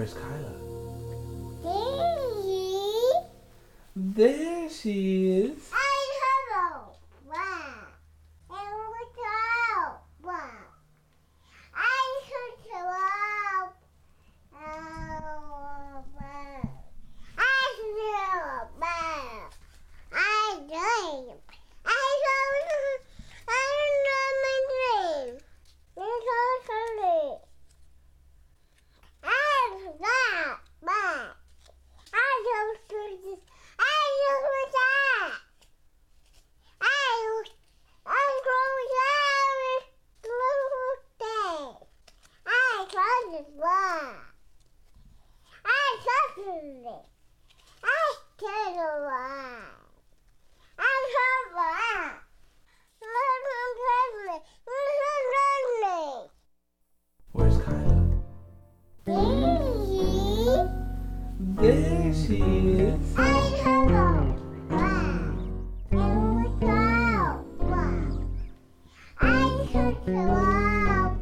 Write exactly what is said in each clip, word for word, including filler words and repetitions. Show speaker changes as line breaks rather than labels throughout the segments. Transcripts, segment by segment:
Where's Kyla?
Daddy.
There she is.
I hello. Wow. And look out. Wow. I should hello. Oh, wow. I hello. Wow. I dream. I don't. I don't know my dream. It's all sorry. I forgot. Wow. I don't do this. I don't forget. I I'm going down this little thing. I tried this one. I touched it. I can't go on. I'm so bad. Listen to me. Listen to me.
Where's Kyla?
Daddy.
There she is.
I hello. Wow. And look out. Wow. I should hello.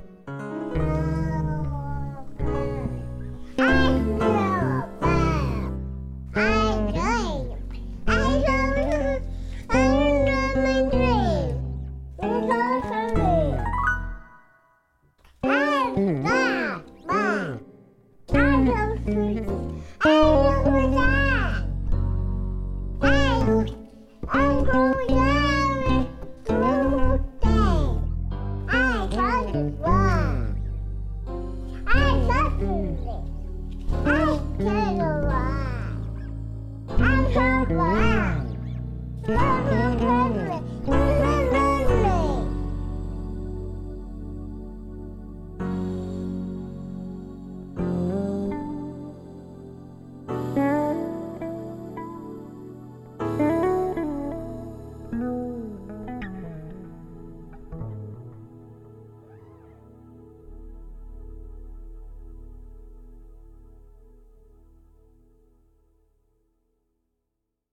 I hello. Wow. I dream. I don't. I don't know my dream. It's all sorry. I forgot. Wow. I don't do this. I don't forget. I I'm going down this little thing. I tried this one. I touched it. I can't go on. I'm so bad.